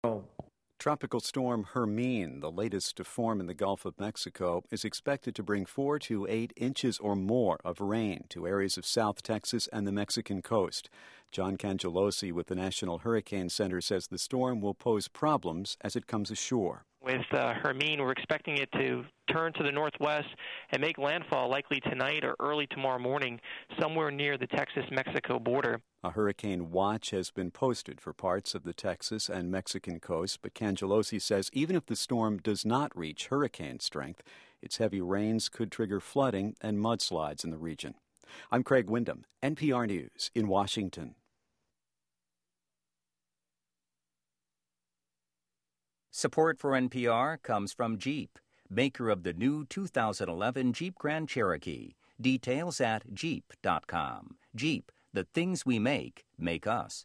Tropical storm Hermine, the latest to form in the Gulf of Mexico, is expected to bring 4 to 8 inches or more of rain to areas of South Texas and the Mexican coast. John Cangelosi with the National Hurricane Center says the storm will pose problems as it comes ashore. With Hermine, we're expecting it to turn to the northwest and make landfall likely tonight or early tomorrow morning somewhere near the Texas-Mexico border. A hurricane watch has been posted for parts of the Texas and Mexican coast, but Cangelosi says even if the storm does not reach hurricane strength, its heavy rains could trigger flooding and mudslides in the region. I'm Craig Windham, NPR News in Washington. Support for NPR comes from Jeep, maker of the new 2011 Jeep Grand Cherokee. Details at Jeep.com. Jeep, the things we make us.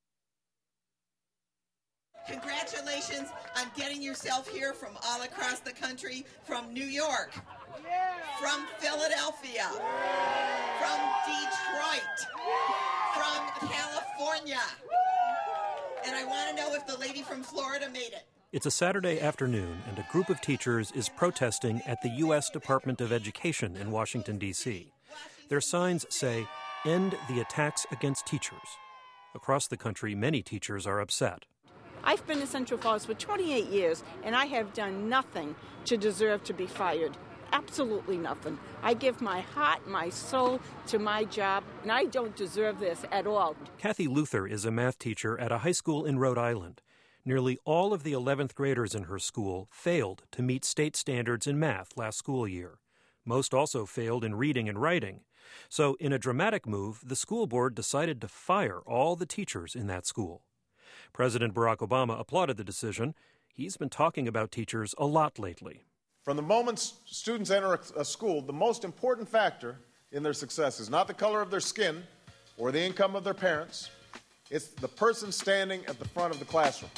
Congratulations on getting yourself here from all across the country, from New York, from Philadelphia, from Detroit, from California. And I want to know if the lady from Florida made it. It's a Saturday afternoon, and a group of teachers is protesting at the U.S. Department of Education in Washington, D.C. Their signs say, "End the attacks against teachers." Across the country, many teachers are upset. I've been in Central Falls for 28 years, and I have done nothing to deserve to be fired. Absolutely nothing. I give my heart, my soul to my job, and I don't deserve this at all. Kathy Luther is a math teacher at a high school in Rhode Island. Nearly all of the 11th graders in her school failed to meet state standards in math last school year. Most also failed in reading and writing. So, in a dramatic move, the school board decided to fire all the teachers in that school. President Barack Obama applauded the decision. He's been talking about teachers a lot lately. From the moment students enter a school, the most important factor in their success is not the color of their skin or the income of their parents. It's the person standing at the front of the classroom.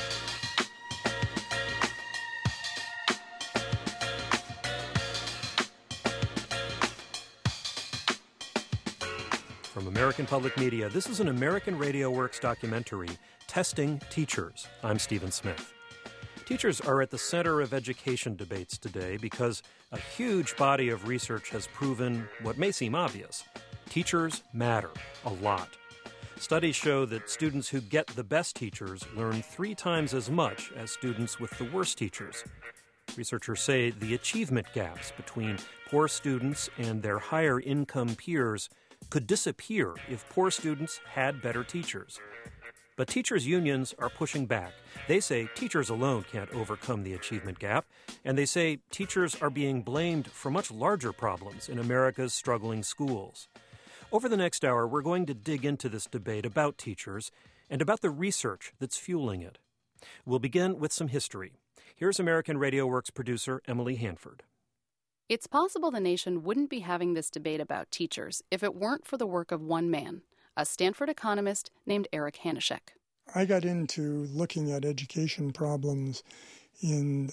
From American Public Media, this is an American Radio Works documentary, Testing Teachers. I'm Stephen Smith. Teachers are at the center of education debates today because a huge body of research has proven what may seem obvious. Teachers matter a lot. Studies show that students who get the best teachers learn 3 times as much as students with the worst teachers. Researchers say the achievement gaps between poor students and their higher income peers could disappear if poor students had better teachers. But teachers' unions are pushing back. They say teachers alone can't overcome the achievement gap, and they say teachers are being blamed for much larger problems in America's struggling schools. Over the next hour, we're going to dig into this debate about teachers and about the research that's fueling it. We'll begin with some history. Here's American Radio Works producer Emily Hanford. It's possible the nation wouldn't be having this debate about teachers if it weren't for the work of one man, a Stanford economist named Eric Hanushek. I got into looking at education problems in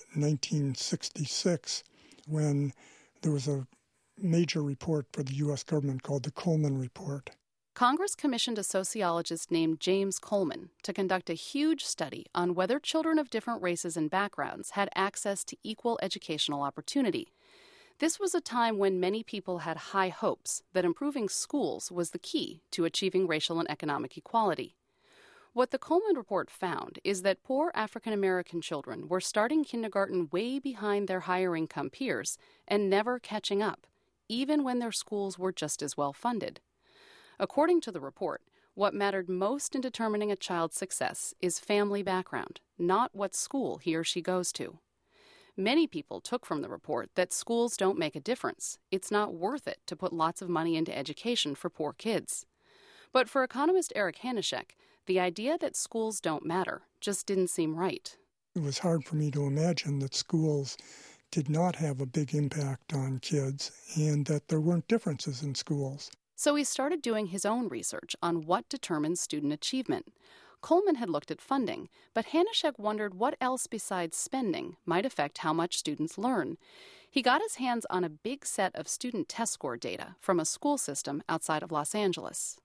1966 when there was a major report for the U.S. government called the Coleman Report. Congress commissioned a sociologist named James Coleman to conduct a huge study on whether children of different races and backgrounds had access to equal educational opportunity. This was a time when many people had high hopes that improving schools was the key to achieving racial and economic equality. What the Coleman Report found is that poor African American children were starting kindergarten way behind their higher income peers and never catching up, even when their schools were just as well funded. According to the report, what mattered most in determining a child's success is family background, not what school he or she goes to. Many people took from the report that schools don't make a difference. It's not worth it to put lots of money into education for poor kids. But for economist Eric Hanushek, the idea that schools don't matter just didn't seem right. It was hard for me to imagine that schools did not have a big impact on kids and that there weren't differences in schools. So he started doing his own research on what determines student achievement. Coleman had looked at funding, but Hanushek wondered what else besides spending might affect how much students learn. He got his hands on a big set of student test score data from a school system outside of Los Angeles.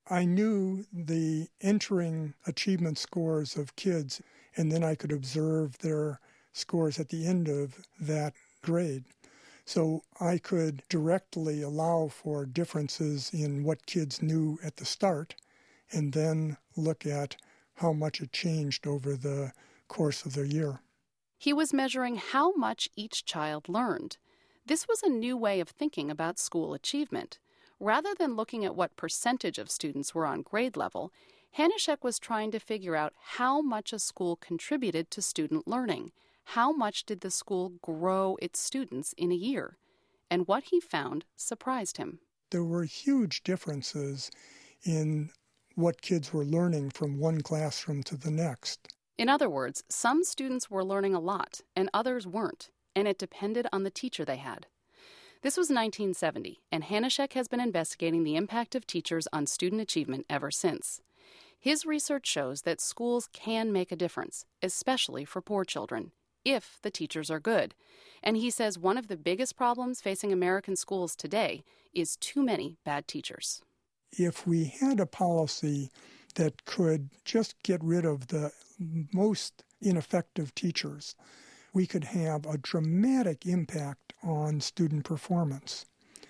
I knew the entering achievement scores of kids, and then I could observe their scores at the end of that grade. So I could directly allow for differences in what kids knew at the start, and then look at how much it changed over the course of the year. He was measuring how much each child learned. This was a new way of thinking about school achievement. Rather than looking at what percentage of students were on grade level, Hanushek was trying to figure out how much a school contributed to student learning. How much did the school grow its students in a year? And what he found surprised him. There were huge differences in what kids were learning from one classroom to the next. In other words, some students were learning a lot and others weren't, and it depended on the teacher they had. This was 1970, and Hanushek has been investigating the impact of teachers on student achievement ever since. His research shows that schools can make a difference, especially for poor children, if the teachers are good. And he says one of the biggest problems facing American schools today is too many bad teachers. If we had a policy that could just get rid of the most ineffective teachers, we could have a dramatic impact on student performance.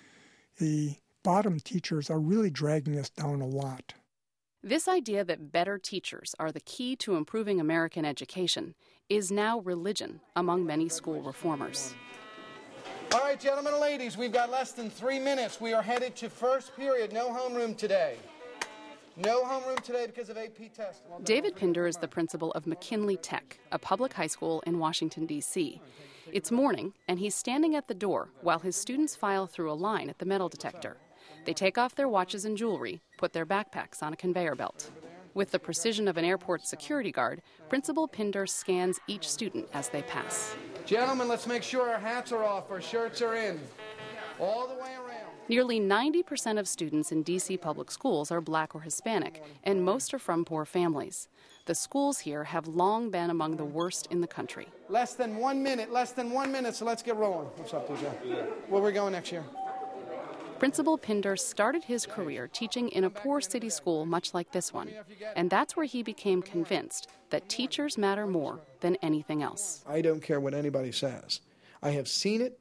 The bottom teachers are really dragging us down a lot. This idea that better teachers are the key to improving American education is now religion among many school reformers. All right, gentlemen and ladies, we've got less than 3 minutes. We are headed to first period. No homeroom today. No homeroom today because of AP test. David Pinder is the principal of McKinley Tech, a public high school in Washington, D.C. It's morning, and he's standing at the door while his students file through a line at the metal detector. They take off their watches and jewelry, put their backpacks on a conveyor belt. With the precision of an airport security guard, Principal Pinder scans each student as they pass. Gentlemen, let's make sure our hats are off, our shirts are in, all the way around. Nearly 90% of students in D.C. public schools are Black or Hispanic, and most are from poor families. The schools here have long been among the worst in the country. Less than 1 minute, so let's get rolling. What's up, DJ? Where are we going next year? Principal Pinder started his career teaching in a poor city school much like this one, and that's where he became convinced that teachers matter more than anything else. I don't care what anybody says. I have seen it.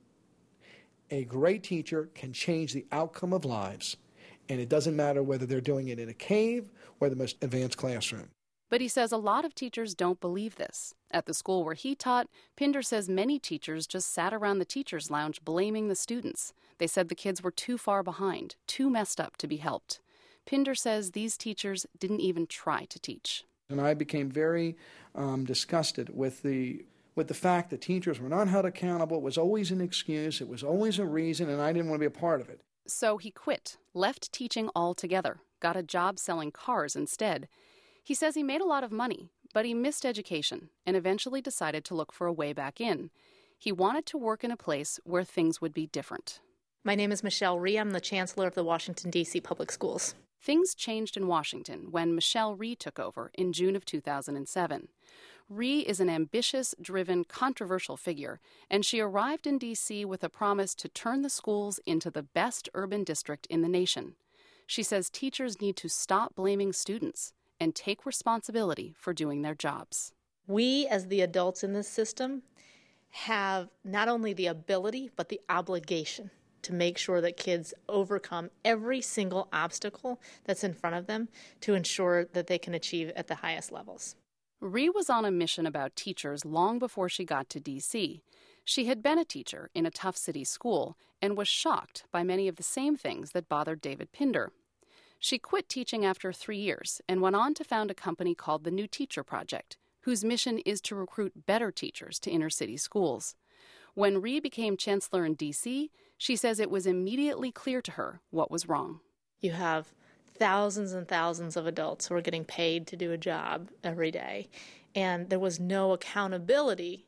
A great teacher can change the outcome of lives, and it doesn't matter whether they're doing it in a cave or the most advanced classroom. But he says a lot of teachers don't believe this. At the school where he taught, Pinder says many teachers just sat around the teacher's lounge blaming the students. They said the kids were too far behind, too messed up to be helped. Pinder says these teachers didn't even try to teach. And I became very disgusted with the fact that teachers were not held accountable. It was always an excuse. It was always a reason, and I didn't want to be a part of it. So he quit, left teaching altogether, got a job selling cars instead. He says he made a lot of money, but he missed education and eventually decided to look for a way back in. He wanted to work in a place where things would be different. My name is Michelle Rhee. I'm the Chancellor of the Washington, D.C. Public Schools. Things changed in Washington when Michelle Rhee took over in June of 2007. Rhee is an ambitious, driven, controversial figure, and she arrived in D.C. with a promise to turn the schools into the best urban district in the nation. She says teachers need to stop blaming students and take responsibility for doing their jobs. We, as the adults in this system, have not only the ability, but the obligation to make sure that kids overcome every single obstacle that's in front of them to ensure that they can achieve at the highest levels. Rhee was on a mission about teachers long before she got to D.C. She had been a teacher in a tough city school and was shocked by many of the same things that bothered David Pinder. She quit teaching after 3 years and went on to found a company called the New Teacher Project, whose mission is to recruit better teachers to inner-city schools. When Rhee became chancellor in D.C., she says it was immediately clear to her what was wrong. You have thousands and thousands of adults who are getting paid to do a job every day, and there was no accountability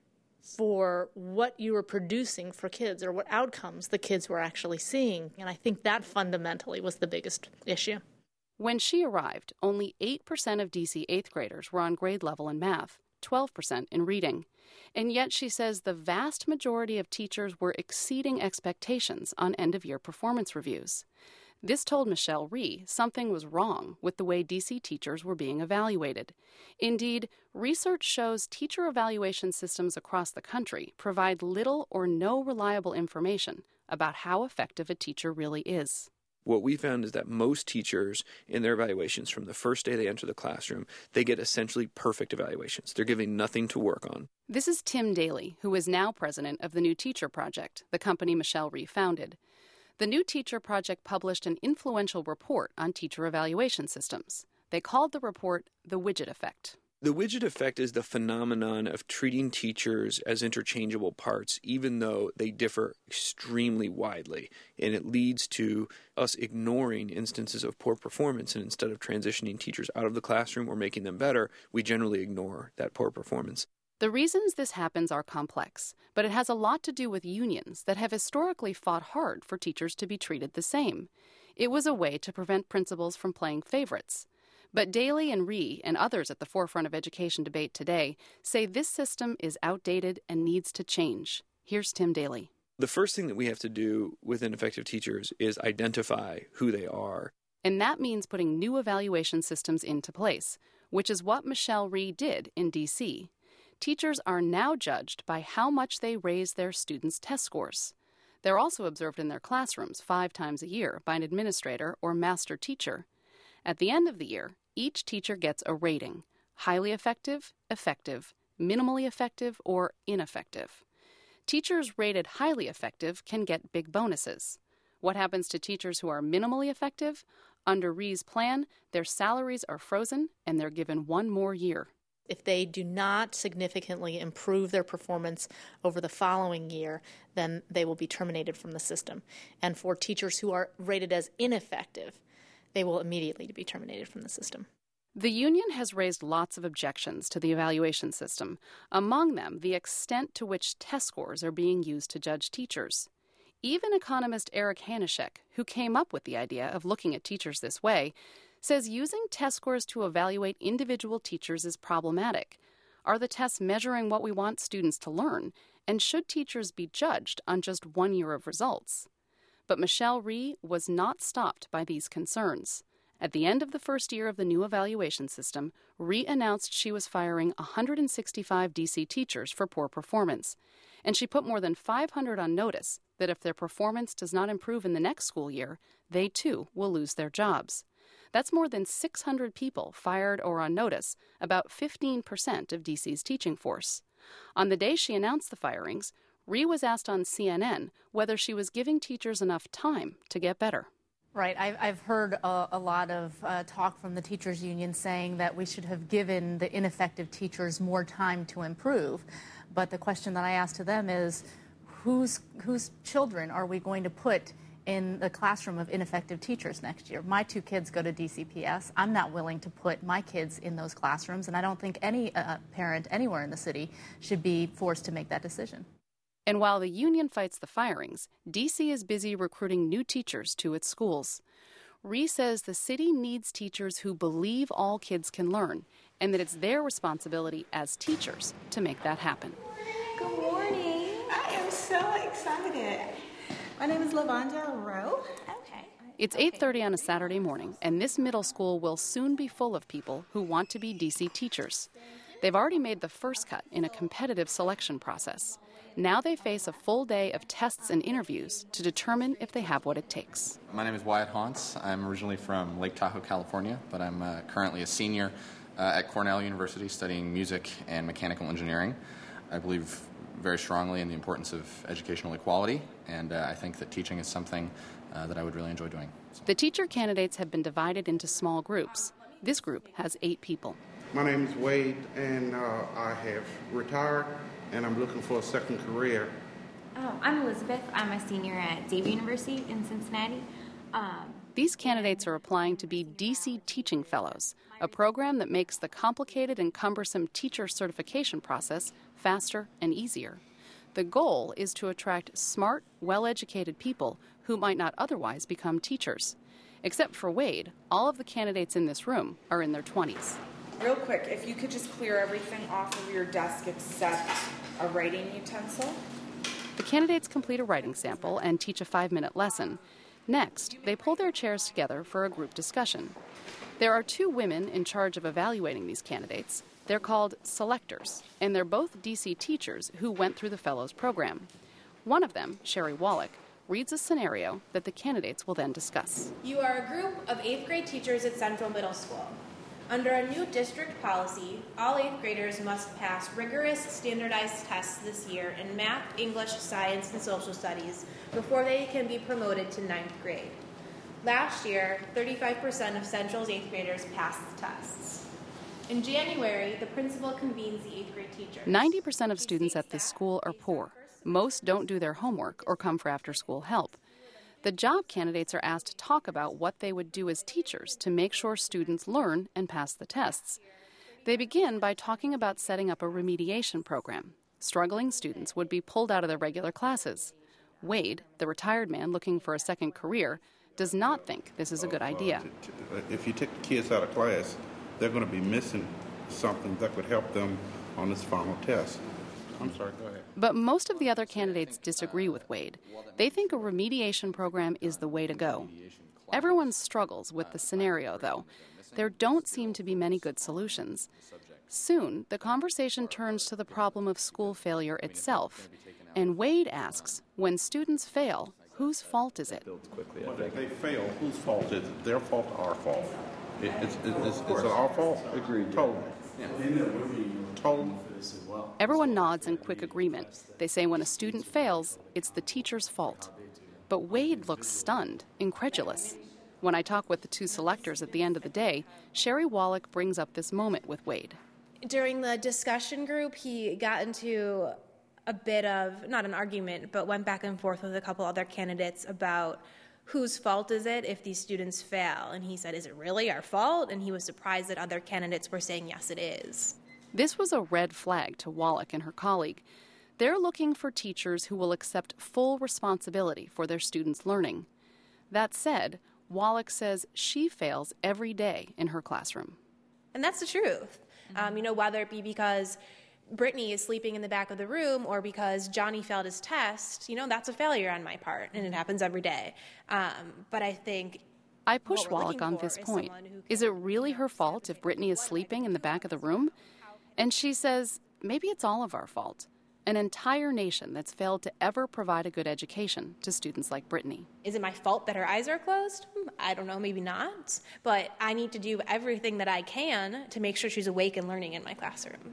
for what you were producing for kids or what outcomes the kids were actually seeing. And I think that fundamentally was the biggest issue. When she arrived, only 8% of D.C. 8th graders were on grade level in math, 12% in reading. And yet she says the vast majority of teachers were exceeding expectations on end-of-year performance reviews. This told Michelle Rhee something was wrong with the way D.C. teachers were being evaluated. Indeed, research shows teacher evaluation systems across the country provide little or no reliable information about how effective a teacher really is. What we found is that most teachers in their evaluations from the first day they enter the classroom, they get essentially perfect evaluations. They're given nothing to work on. This is Tim Daly, who is now president of the New Teacher Project, the company Michelle Rhee founded. The New Teacher Project published an influential report on teacher evaluation systems. They called the report the Widget Effect. The widget effect is the phenomenon of treating teachers as interchangeable parts, even though they differ extremely widely. And it leads to us ignoring instances of poor performance. And instead of transitioning teachers out of the classroom or making them better, we generally ignore that poor performance. The reasons this happens are complex, but it has a lot to do with unions that have historically fought hard for teachers to be treated the same. It was a way to prevent principals from playing favorites. But Daly and Rhee and others at the forefront of education debate today say this system is outdated and needs to change. Here's Tim Daly. The first thing that we have to do with ineffective teachers is identify who they are. And that means putting new evaluation systems into place, which is what Michelle Rhee did in D.C. Teachers are now judged by how much they raise their students' test scores. They're also observed in their classrooms 5 times a year by an administrator or master teacher. At the end of the year, each teacher gets a rating: highly effective, effective, minimally effective, or ineffective. Teachers rated highly effective can get big bonuses. What happens to teachers who are minimally effective? Under Rhee's plan, their salaries are frozen and they're given 1 more year. If they do not significantly improve their performance over the following year, then they will be terminated from the system. And for teachers who are rated as ineffective, they will immediately be terminated from the system. The union has raised lots of objections to the evaluation system, among them the extent to which test scores are being used to judge teachers. Even economist Eric Hanishek, who came up with the idea of looking at teachers this way, says using test scores to evaluate individual teachers is problematic. Are the tests measuring what we want students to learn? And should teachers be judged on just 1 year of results? But Michelle Rhee was not stopped by these concerns. At the end of the first year of the new evaluation system, Rhee announced she was firing 165 D.C. teachers for poor performance. And she put more than 500 on notice that if their performance does not improve in the next school year, they too will lose their jobs. That's more than 600 people fired or on notice, about 15% of D.C.'s teaching force. On the day she announced the firings, Rhee was asked on CNN whether she was giving teachers enough time to get better. Right. I've heard a lot of talk from the teachers union saying that we should have given the ineffective teachers more time to improve. But the question that I asked to them is, whose children are we going to put in the classroom of ineffective teachers next year? My 2 kids go to DCPS. I'm not willing to put my kids in those classrooms, and I don't think any parent anywhere in the city should be forced to make that decision. And while the union fights the firings, D.C. is busy recruiting new teachers to its schools. Rhee says the city needs teachers who believe all kids can learn, and that it's their responsibility as teachers to make that happen. Good morning. I am so excited. My name is Lavonda Rowe. Okay. It's 8:30 on a Saturday morning, and this middle school will soon be full of people who want to be D.C. teachers. They've already made the first cut in a competitive selection process. Now they face a full day of tests and interviews to determine if they have what it takes. My name is Wyatt Haunts. I'm originally from Lake Tahoe, California, but I'm currently a senior at Cornell University studying music and mechanical engineering. I believe very strongly in the importance of educational equality, and I think that teaching is something that I would really enjoy doing. So. The teacher candidates have been divided into small groups. This group has 8 people. My name is Wade, and I have retired, and I'm looking for a second career. Oh, I'm Elizabeth. I'm a senior at Xavier University in Cincinnati. These candidates are applying to be D.C. Teaching Fellows, a program that makes the complicated and cumbersome teacher certification process faster and easier. The goal is to attract smart, well-educated people who might not otherwise become teachers. Except for Wade, all of the candidates in this room are in their 20s. Real quick, if you could just clear everything off of your desk except a writing utensil. The candidates complete a writing sample and teach a 5-minute lesson. Next, they pull their chairs together for a group discussion. There are 2 women in charge of evaluating these candidates. They're called selectors, and they're both DC teachers who went through the Fellows program. One of them, Sherry Wallach, reads a scenario that the candidates will then discuss. You are a group of 8th grade teachers at Central Middle School. Under a new district policy, all 8th graders must pass rigorous standardized tests this year in math, English, science, and social studies before they can be promoted to 9th grade. Last year, 35% of Central's 8th graders passed the tests. In January, the principal convenes the 8th grade teachers. 90% of students at this school are poor. Most don't do their homework or come for after-school help. The job candidates are asked to talk about what they would do as teachers to make sure students learn and pass the tests. They begin by talking about setting up a remediation program. Struggling students would be pulled out of their regular classes. Wade, the retired man looking for a second career, does not think this is a good idea. If you take the kids out of class, they're going to be missing something that could help them on this final test. I'm sorry, go ahead. But most of the other candidates disagree with Wade. They think a remediation program is the way to go. Everyone struggles with the scenario, though. There don't seem to be many good solutions. Soon, the conversation turns to the problem of school failure itself. And Wade asks, when students fail, whose fault is it? Well, if they fail, whose fault is it? Their fault or our fault? It's our fault? Agreed. Totally. Yeah. Totally. Everyone nods in quick agreement. They say when a student fails, it's the teacher's fault. But Wade looks stunned, incredulous. When I talk with the 2 selectors at the end of the day, Sherry Wallach brings up this moment with Wade. During the discussion group, he got into a bit of, not an argument, but went back and forth with a couple other candidates about whose fault is it if these students fail. And he said, is it really our fault? And he was surprised that other candidates were saying, yes, it is. This was a red flag to Wallach and her colleague. They're looking for teachers who will accept full responsibility for their students' learning. That said, Wallach says she fails every day in her classroom. And that's the truth. Whether it be because Brittany is sleeping in the back of the room or because Johnny failed his test, that's a failure on my part, and it happens every day. But I think I push Wallach on this point. Is it really her fault if Brittany is sleeping in the back of the room? And she says, maybe it's all of our fault. An entire nation that's failed to ever provide a good education to students like Brittany. Is it my fault that her eyes are closed? I don't know, maybe not. But I need to do everything that I can to make sure she's awake and learning in my classroom.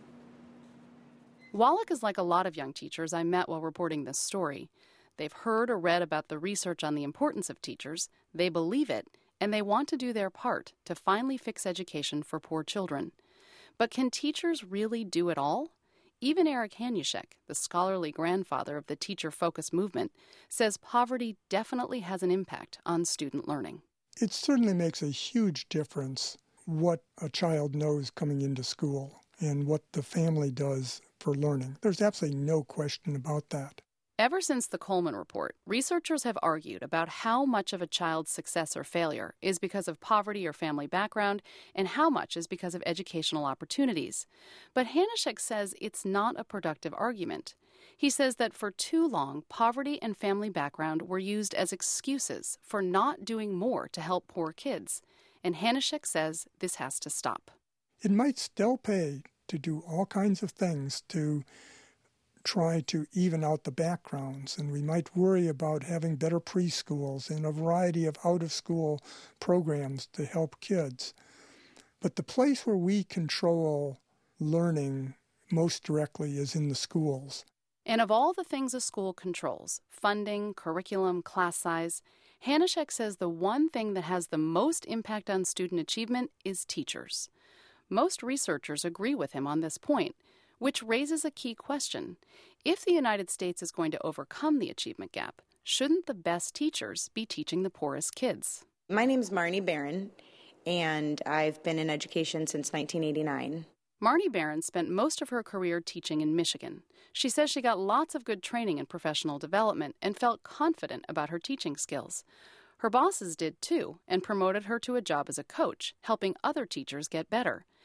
Wallach is like a lot of young teachers I met while reporting this story. They've heard or read about the research on the importance of teachers, they believe it, and they want to do their part to finally fix education for poor children. But can teachers really do it all? Even Eric Hanushek, the scholarly grandfather of the teacher-focused movement, says poverty definitely has an impact on student learning. It certainly makes a huge difference what a child knows coming into school and what the family does for learning. There's absolutely no question about that. Ever since the Coleman Report, researchers have argued about how much of a child's success or failure is because of poverty or family background and how much is because of educational opportunities. But Hanushek says it's not a productive argument. He says that for too long, poverty and family background were used as excuses for not doing more to help poor kids. And Hanushek says this has to stop. It might still pay to do all kinds of things to try to even out the backgrounds, and we might worry about having better preschools and a variety of out-of-school programs to help kids. But the place where we control learning most directly is in the schools. And of all the things a school controls, funding, curriculum, class size, Hanushek says the one thing that has the most impact on student achievement is teachers. Most researchers agree with him on this point, which raises a key question. If the United States is going to overcome the achievement gap, shouldn't the best teachers be teaching the poorest kids? My name's Marnie Barron, and I've been in education since 1989. Marnie Barron spent most of her career teaching in Michigan. She says she got lots of good training in professional development and felt confident about her teaching skills. Her bosses did too, and promoted her to a job as a coach, helping other teachers get better.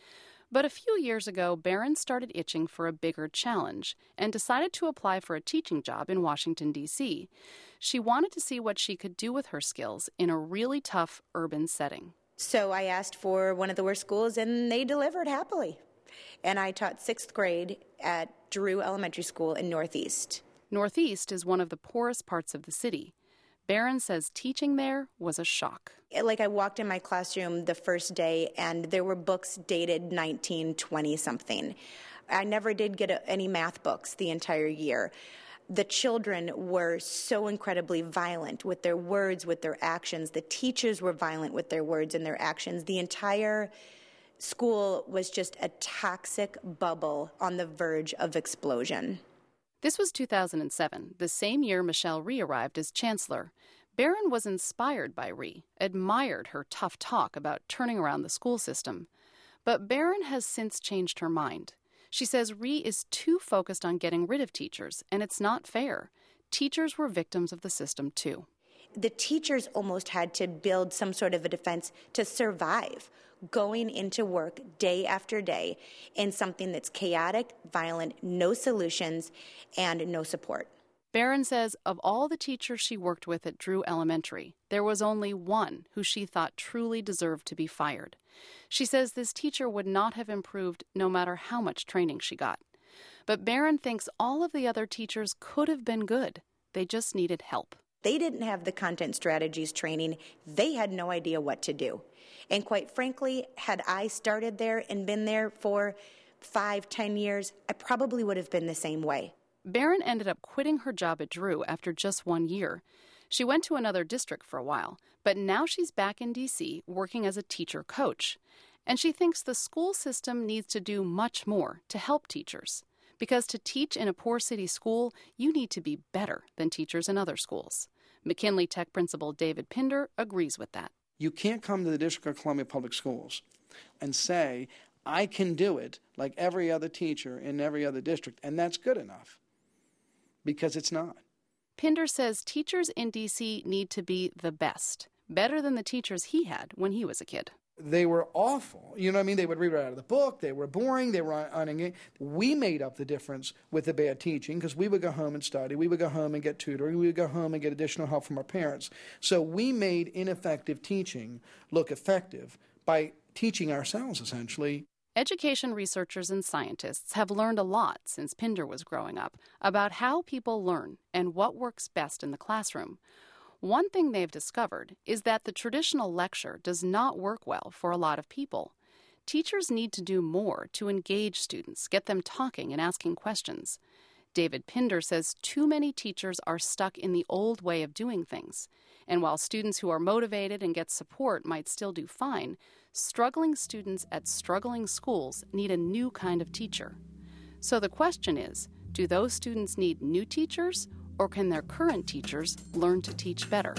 But a few years ago, Barron started itching for a bigger challenge and decided to apply for a teaching job in Washington, D.C. She wanted to see what she could do with her skills in a really tough urban setting. So I asked for one of the worst schools, and they delivered happily. And I taught 6th grade at Drew Elementary School in Northeast. Northeast is one of the poorest parts of the city. Barron says teaching there was a shock. Like, I walked in my classroom the first day, and there were books dated 1920-something. I never did get any math books the entire year. The children were so incredibly violent with their words, with their actions. The teachers were violent with their words and their actions. The entire school was just a toxic bubble on the verge of explosion. This was 2007, the same year Michelle Rhee arrived as chancellor. Barron was inspired by Rhee, admired her tough talk about turning around the school system. But Barron has since changed her mind. She says Rhee is too focused on getting rid of teachers, and it's not fair. Teachers were victims of the system, too. The teachers almost had to build some sort of a defense to survive, going into work day after day in something that's chaotic, violent, no solutions, and no support. Barron says of all the teachers she worked with at Drew Elementary, there was only one who she thought truly deserved to be fired. She says this teacher would not have improved no matter how much training she got. But Barron thinks all of the other teachers could have been good. They just needed help. They didn't have the content strategies training. They had no idea what to do. And quite frankly, had I started there and been there for 5-10 years, I probably would have been the same way. Barron ended up quitting her job at Drew after just 1 year. She went to another district for a while, but now she's back in D.C. working as a teacher coach. And she thinks the school system needs to do much more to help teachers. Because to teach in a poor city school, you need to be better than teachers in other schools. McKinley Tech principal David Pinder agrees with that. You can't come to the District of Columbia Public Schools and say, I can do it like every other teacher in every other district, and that's good enough. Because it's not. Pinder says teachers in D.C. need to be the best, better than the teachers he had when he was a kid. They were awful. You know what I mean? They would read right out of the book. They were boring. They were unengaged. We made up the difference with the bad teaching because we would go home and study. We would go home and get tutoring. We would go home and get additional help from our parents. So we made ineffective teaching look effective by teaching ourselves, essentially. Education researchers and scientists have learned a lot since Pinder was growing up about how people learn and what works best in the classroom. One thing they've discovered is that the traditional lecture does not work well for a lot of people. Teachers need to do more to engage students, get them talking and asking questions. David Pinder says too many teachers are stuck in the old way of doing things. And while students who are motivated and get support might still do fine, struggling students at struggling schools need a new kind of teacher. So the question is, do those students need new teachers, or can their current teachers learn to teach better?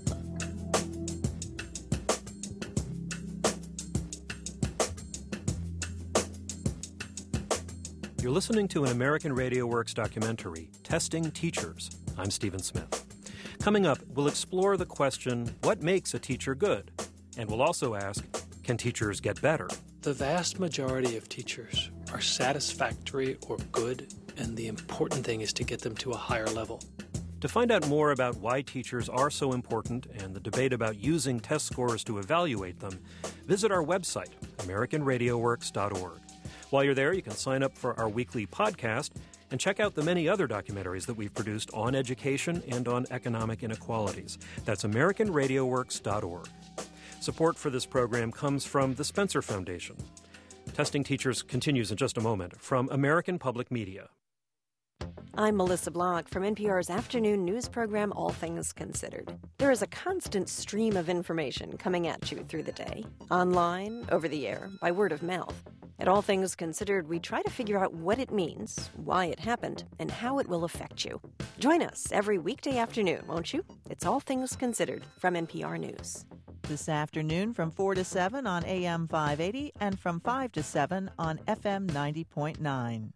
You're listening to an American Radio Works documentary, Testing Teachers. I'm Stephen Smith. Coming up, we'll explore the question, what makes a teacher good? And we'll also ask, can teachers get better? The vast majority of teachers are satisfactory or good, and the important thing is to get them to a higher level. To find out more about why teachers are so important and the debate about using test scores to evaluate them, visit our website, AmericanRadioWorks.org. While you're there, you can sign up for our weekly podcast and check out the many other documentaries that we've produced on education and on economic inequalities. That's AmericanRadioWorks.org. Support for this program comes from the Spencer Foundation. Testing Teachers continues in just a moment from American Public Media. I'm Melissa Blanc from NPR's afternoon news program, All Things Considered. There is a constant stream of information coming at you through the day, online, over the air, by word of mouth. At All Things Considered, we try to figure out what it means, why it happened, and how it will affect you. Join us every weekday afternoon, won't you? It's All Things Considered from NPR News. This afternoon from 4 to 7 on AM 580 and from 5 to 7 on FM 90.9.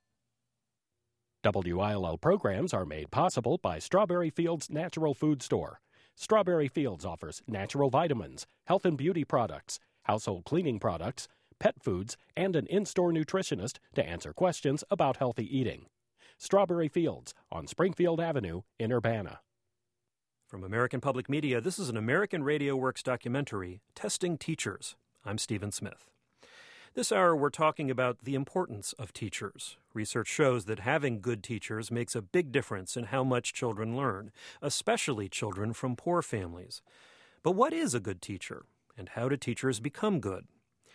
WILL programs are made possible by Strawberry Fields Natural Food Store. Strawberry Fields offers natural vitamins, health and beauty products, household cleaning products, pet foods, and an in-store nutritionist to answer questions about healthy eating. Strawberry Fields on Springfield Avenue in Urbana. From American Public Media, this is an American Radio Works documentary, Testing Teachers. I'm Stephen Smith. This hour, we're talking about the importance of teachers. Research shows that having good teachers makes a big difference in how much children learn, especially children from poor families. But what is a good teacher, and how do teachers become good?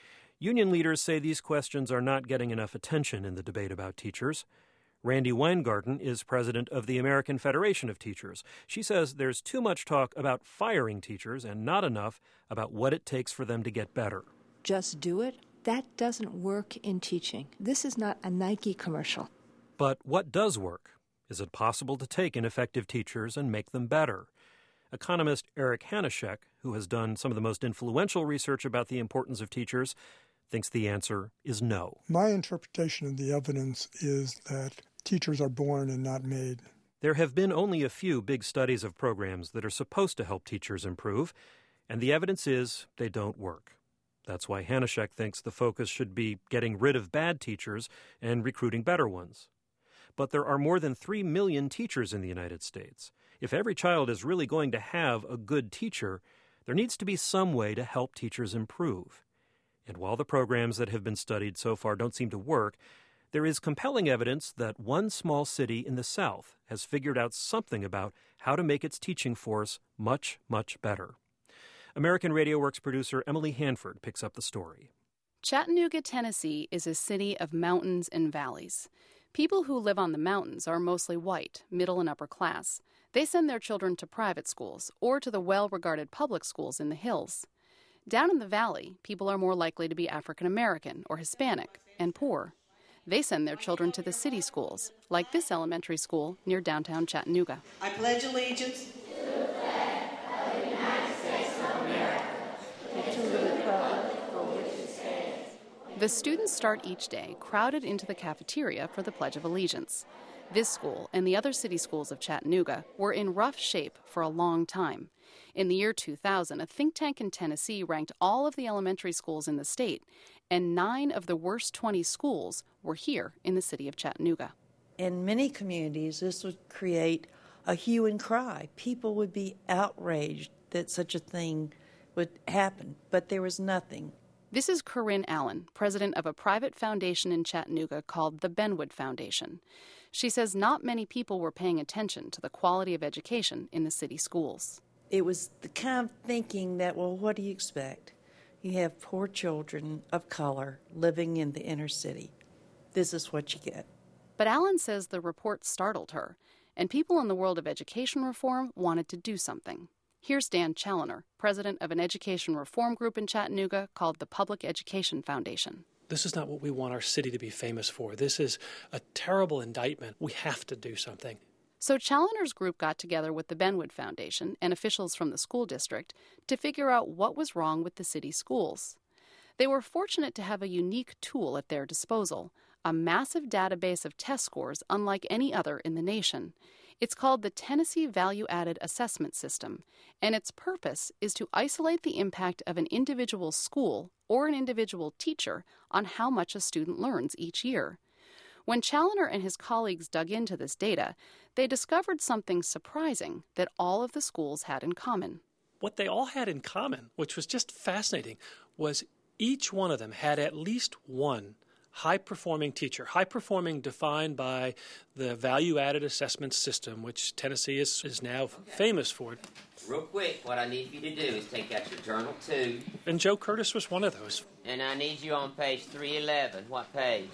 Union leaders say these questions are not getting enough attention in the debate about teachers. Randi Weingarten is president of the American Federation of Teachers. She says there's too much talk about firing teachers and not enough about what it takes for them to get better. Just do it. That doesn't work in teaching. This is not a Nike commercial. But what does work? Is it possible to take ineffective teachers and make them better? Economist Eric Hanushek, who has done some of the most influential research about the importance of teachers, thinks the answer is no. My interpretation of the evidence is that teachers are born and not made. There have been only a few big studies of programs that are supposed to help teachers improve, and the evidence is they don't work. That's why Hanushek thinks the focus should be getting rid of bad teachers and recruiting better ones. But there are more than 3 million teachers in the United States. If every child is really going to have a good teacher, there needs to be some way to help teachers improve. And while the programs that have been studied so far don't seem to work, there is compelling evidence that one small city in the South has figured out something about how to make its teaching force much, much better. American Radio Works producer Emily Hanford picks up the story. Chattanooga, Tennessee is a city of mountains and valleys. People who live on the mountains are mostly white, middle and upper class. They send their children to private schools or to the well-regarded public schools in the hills. Down in the valley, people are more likely to be African American or Hispanic and poor. They send their children to the city schools, like this elementary school near downtown Chattanooga. I pledge allegiance to the flag of the United States of America, and to the republic for which it stands. The students start each day crowded into the cafeteria for the Pledge of Allegiance. This school and the other city schools of Chattanooga were in rough shape for a long time. In the year 2000, a think tank in Tennessee ranked all of the elementary schools in the state, and 9 of the worst 20 schools were here in the city of Chattanooga. In many communities, this would create a hue and cry. People would be outraged that such a thing would happen, but there was nothing. This is Corinne Allen, president of a private foundation in Chattanooga called the Benwood Foundation. She says not many people were paying attention to the quality of education in the city schools. It was the kind of thinking that, well, what do you expect? You have poor children of color living in the inner city. This is what you get. But Allen says the report startled her, and people in the world of education reform wanted to do something. Here's Dan Challoner, president of an education reform group in Chattanooga called the Public Education Foundation. This is not what we want our city to be famous for. This is a terrible indictment. We have to do something. So Challoner's group got together with the Benwood Foundation and officials from the school district to figure out what was wrong with the city schools. They were fortunate to have a unique tool at their disposal, a massive database of test scores unlike any other in the nation. It's called the Tennessee Value-Added Assessment System, and its purpose is to isolate the impact of an individual school or an individual teacher on how much a student learns each year. When Challoner and his colleagues dug into this data, they discovered something surprising that all of the schools had in common. What they all had in common, which was just fascinating, was each one of them had at least one high-performing teacher. High-performing defined by the value-added assessment system, which Tennessee is now famous for. Real quick, what I need you to do is take out your journal 2. And Joe Curtis was one of those. And I need you on page 311. What page?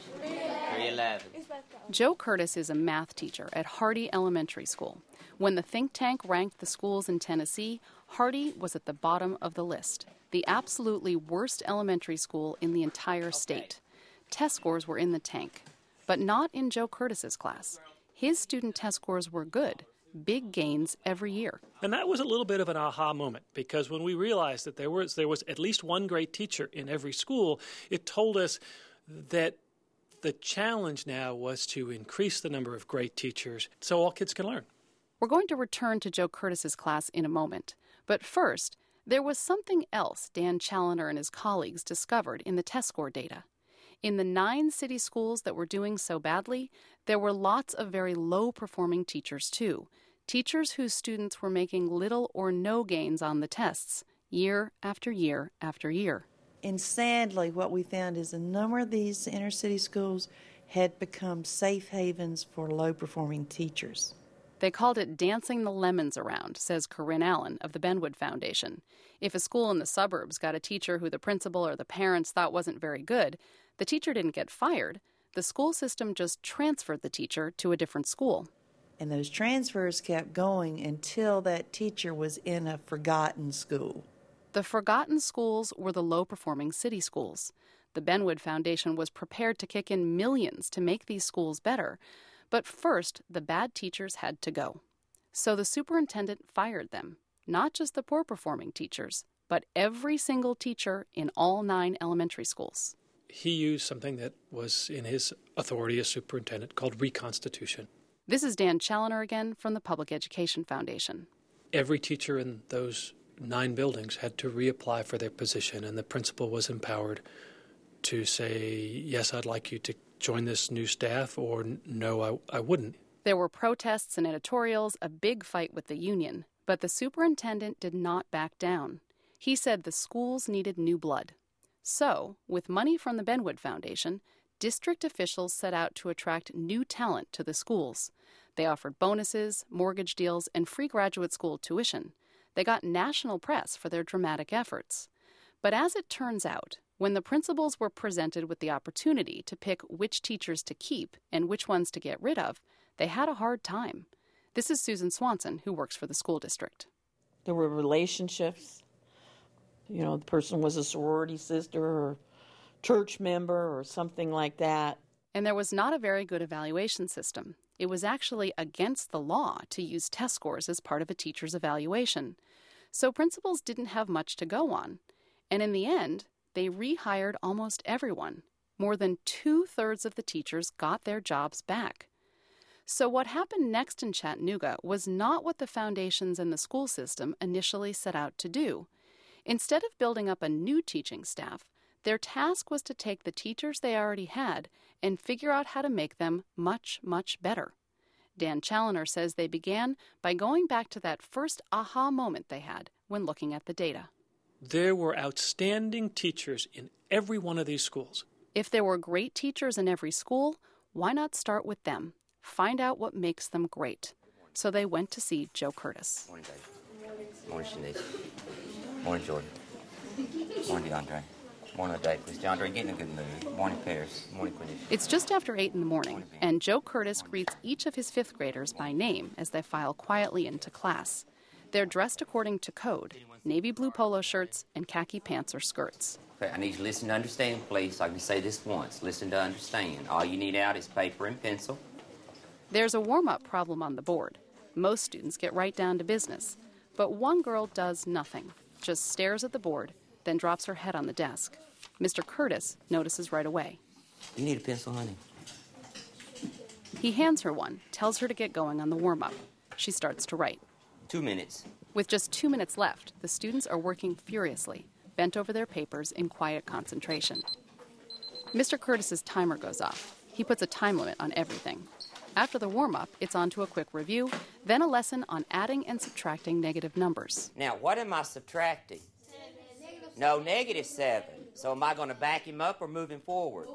311. Joe Curtis is a math teacher at Hardy Elementary School. When the think tank ranked the schools in Tennessee, Hardy was at the bottom of the list, the absolutely worst elementary school in the entire state. Test scores were in the tank, but not in Joe Curtis's class. His student test scores were good, big gains every year. And that was a little bit of an aha moment, because when we realized that there was at least one great teacher in every school, it told us that the challenge now was to increase the number of great teachers so all kids can learn. We're going to return to Joe Curtis's class in a moment, but first, There was something else Dan Challoner and his colleagues discovered in the test score data. In the 9 city schools that were doing so badly, there were lots of very low-performing teachers, too. Teachers whose students were making little or no gains on the tests, year after year after year. And sadly, what we found is a number of these inner-city schools had become safe havens for low-performing teachers. They called it dancing the lemons around, says Corinne Allen of the Benwood Foundation. If a school in the suburbs got a teacher who the principal or the parents thought wasn't very good, the teacher didn't get fired. The school system just transferred the teacher to a different school. And those transfers kept going until that teacher was in a forgotten school. The forgotten schools were the low-performing city schools. The Benwood Foundation was prepared to kick in millions to make these schools better. But first, the bad teachers had to go. So the superintendent fired them, not just the poor-performing teachers, but every single teacher in all 9 elementary schools. He used something that was in his authority as superintendent called reconstitution. This is Dan Challoner again from the Public Education Foundation. Every teacher in those 9 buildings had to reapply for their position, and the principal was empowered to say, yes, I'd like you to join this new staff, or no, I wouldn't. There were protests and editorials, a big fight with the union, but the superintendent did not back down. He said the schools needed new blood. So, with money from the Benwood Foundation, district officials set out to attract new talent to the schools. They offered bonuses, mortgage deals, and free graduate school tuition. They got national press for their dramatic efforts. But as it turns out, when the principals were presented with the opportunity to pick which teachers to keep and which ones to get rid of, they had a hard time. This is Susan Swanson, who works for the school district. There were relationships. You know, the person was a sorority sister or church member or something like that. And there was not a very good evaluation system. It was actually against the law to use test scores as part of a teacher's evaluation. So principals didn't have much to go on. And in the end, they rehired almost everyone. More than 2/3 of the teachers got their jobs back. So what happened next in Chattanooga was not what the foundations and the school system initially set out to do. Instead of building up a new teaching staff, their task was to take the teachers they already had and figure out how to make them much, much better. Dan Challoner says they began by going back to that first aha moment they had when looking at the data. There were outstanding teachers in every one of these schools. If there were great teachers in every school, why not start with them? Find out what makes them great. So they went to see Joe Curtis. Morning, Dave. Morning, Shanice. Morning, Jordan. Morning, DeAndre. Morning, Dave. Please, DeAndre, get in a good mood. Morning, Paris. Morning, Quincy. It's just after 8 in the morning, and Joe Curtis greets each of his 5th graders by name as they file quietly into class. They're dressed according to code, navy blue polo shirts and khaki pants or skirts. Okay, I need you to listen to understand, please. I can say this once. Listen to understand. All you need out is paper and pencil. There's a warm-up problem on the board. Most students get right down to business. But one girl does nothing, just stares at the board, then drops her head on the desk. Mr. Curtis notices right away. You need a pencil, honey? He hands her one, tells her to get going on the warm-up. She starts to write. 2 minutes. With just 2 minutes left, the students are working furiously, bent over their papers in quiet concentration. Mr. Curtis's timer goes off. He puts a time limit on everything. After the warm-up, it's on to a quick review, then a lesson on adding and subtracting negative numbers. Now, what am I subtracting? No, -7. So am I going to back him up or move him forward?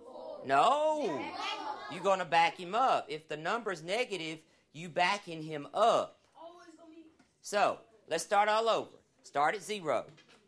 No. You're going to back him up. If the number's negative, you backing him up. So, let's start all over. Start at 0.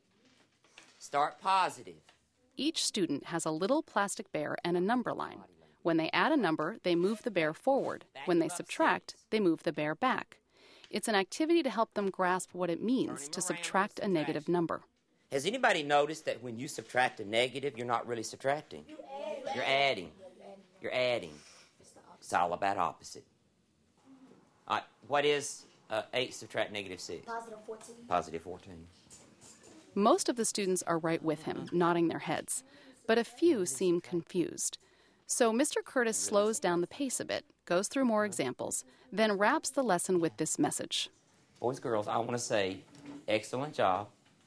Start positive. Each student has a little plastic bear and a number line. When they add a number, they move the bear forward. When they subtract, they move the bear back. It's an activity to help them grasp what it means to subtract a negative number. Has anybody noticed that when you subtract a negative, you're not really subtracting? You're adding. You're adding. It's all about opposite. All right, what is 8 subtract -6? Positive 14. Positive 14. Most of the students are right with him, nodding their heads, but a few seem confused. So Mr. Curtis slows down the pace a bit, goes through more examples, then wraps the lesson with this message. Boys, girls, I want to say excellent job.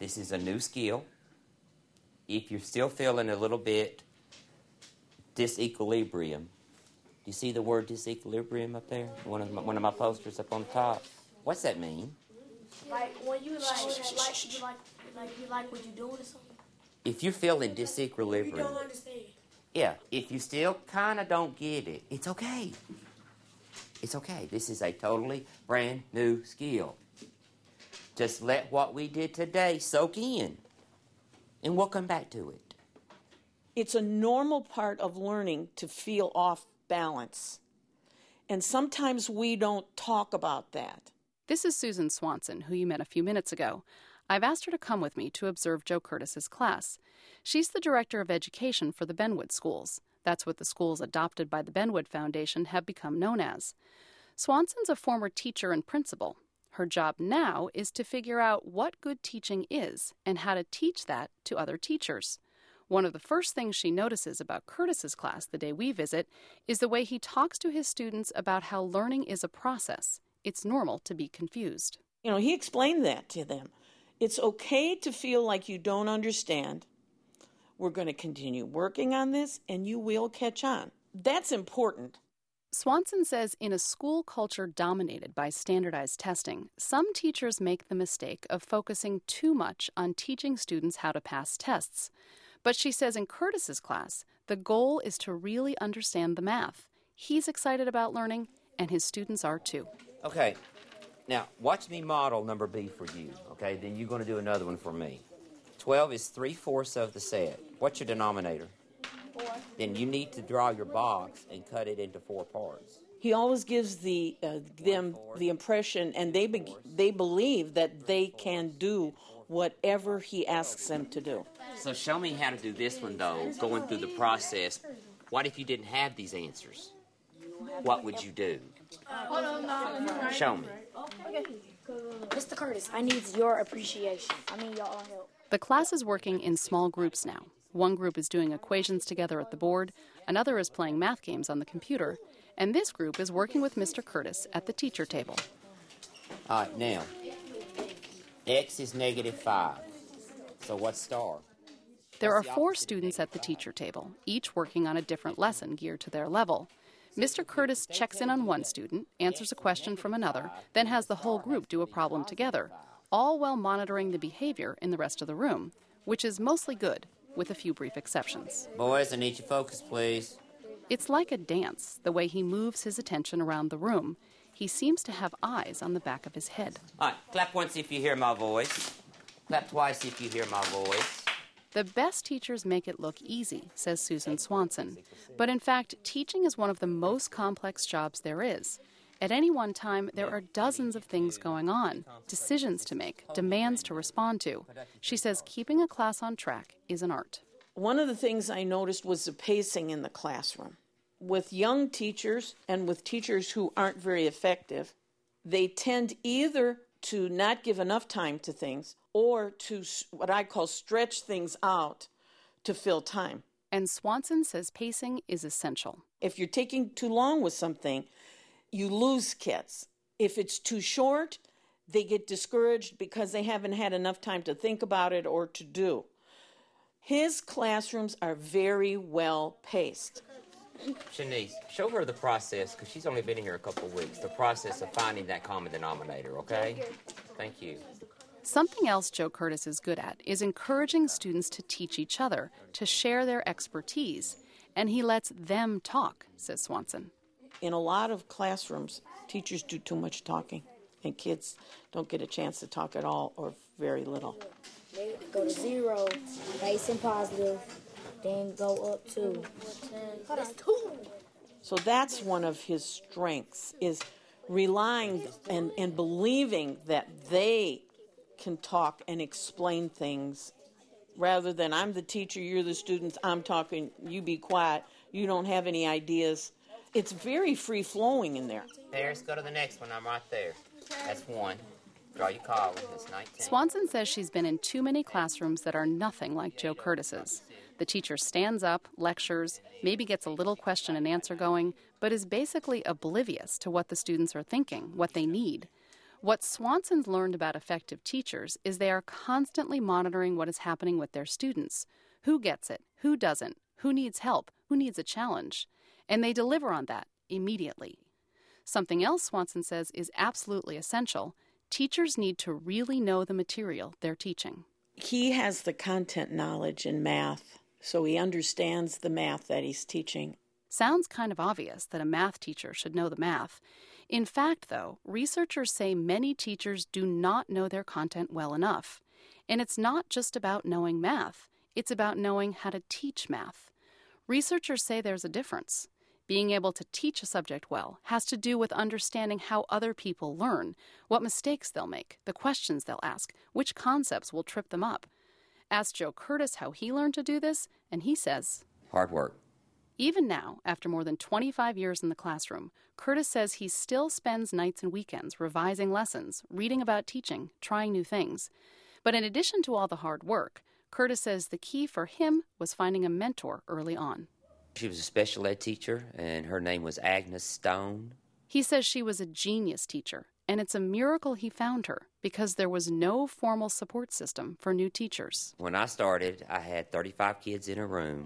This is a new skill. If you're still feeling a little bit disequilibrium, do you see the word disequilibrium up there? One of my posters up on the top. What's that mean? Like when you you like what you're doing or something. If you're feeling disequilibrium, You don't understand. yeah, if you still kind of don't get it, it's okay. It's okay. This is a totally brand new skill. Just let what we did today soak in, and we'll come back to it. It's a normal part of learning to feel off balance. And sometimes we don't talk about that. This is Susan Swanson, who you met a few minutes ago. I've asked her to come with me to observe Joe Curtis's class. She's the director of education for the Benwood schools. That's what the schools adopted by the Benwood Foundation have become known as. Swanson's a former teacher and principal. Her job now is to figure out what good teaching is and how to teach that to other teachers. One of the first things she notices about Curtis's class the day we visit is the way he talks to his students about how learning is a process. It's normal to be confused. You know, he explained that to them. It's okay to feel like you don't understand. We're going to continue working on this, and you will catch on. That's important. Swanson says in a school culture dominated by standardized testing, some teachers make the mistake of focusing too much on teaching students how to pass tests. But she says in Curtis's class, the goal is to really understand the math. He's excited about learning, and his students are too. Okay, now watch me model number B for you, okay? Then you're going to do another one for me. 12 is 3/4 of the set. What's your denominator? 4. Then you need to draw your box and cut it into 4 parts. He always gives them the impression, and they believe that they can do whatever he asks them to do. So show me how to do this one, though, going through the process. What if you didn't have these answers? What would you do? Show me. Okay. Mr. Curtis, I need your appreciation. I mean, your help. The class is working in small groups now. One group is doing equations together at the board, another is playing math games on the computer, and this group is working with Mr. Curtis at the teacher table. All right, now, x is -5. So what's star? There are 4 students at the teacher table, each working on a different lesson geared to their level. Mr. Curtis checks in on one student, answers a question from another, then has the whole group do a problem together, all while monitoring the behavior in the rest of the room, which is mostly good, with a few brief exceptions. Boys, I need your focus, please. It's like a dance, the way he moves his attention around the room. He seems to have eyes on the back of his head. All right, clap once if you hear my voice. Clap twice if you hear my voice. The best teachers make it look easy, says Susan Swanson. But in fact, teaching is one of the most complex jobs there is. At any one time, there are dozens of things going on, decisions to make, demands to respond to. She says keeping a class on track is an art. One of the things I noticed was the pacing in the classroom. With young teachers and with teachers who aren't very effective, they tend either to not give enough time to things or to what I call stretch things out to fill time. And Swanson says pacing is essential. If you're taking too long with something, you lose kids. If it's too short, they get discouraged because they haven't had enough time to think about it or to do. His classrooms are very well paced. Shanice, show her the process, because she's only been here a couple of weeks, the process of finding that common denominator, okay? Thank you. Something else Joe Curtis is good at is encouraging students to teach each other, to share their expertise, and he lets them talk, says Swanson. In a lot of classrooms, teachers do too much talking, and kids don't get a chance to talk at all or very little. They go to 0, nice and positive, then go up to 2. So that's one of his strengths, is relying and believing that they can talk and explain things rather than I'm the teacher, you're the students, I'm talking, you be quiet, you don't have any ideas. It's very free-flowing in there. Let's go to the next one. I'm right there. That's 1. Draw your column. That's 19. Swanson says she's been in too many classrooms that are nothing like Joe Curtis's. The teacher stands up, lectures, maybe gets a little question and answer going, but is basically oblivious to what the students are thinking, what they need. What Swanson's learned about effective teachers is they are constantly monitoring what is happening with their students. Who gets it? Who doesn't? Who needs help? Who needs a challenge? And they deliver on that immediately. Something else Swanson says is absolutely essential. Teachers need to really know the material they're teaching. He has the content knowledge in math, so he understands the math that he's teaching. Sounds kind of obvious that a math teacher should know the math. In fact, though, researchers say many teachers do not know their content well enough. And it's not just about knowing math. It's about knowing how to teach math. Researchers say there's a difference. Being able to teach a subject well has to do with understanding how other people learn, what mistakes they'll make, the questions they'll ask, which concepts will trip them up. Ask Joe Curtis how he learned to do this, and he says, hard work. Even now, after more than 25 years in the classroom, Curtis says he still spends nights and weekends revising lessons, reading about teaching, trying new things. But in addition to all the hard work, Curtis says the key for him was finding a mentor early on. She was a special ed teacher, and her name was Agnes Stone. He says she was a genius teacher, and it's a miracle he found her because there was no formal support system for new teachers. When I started, I had 35 kids in a room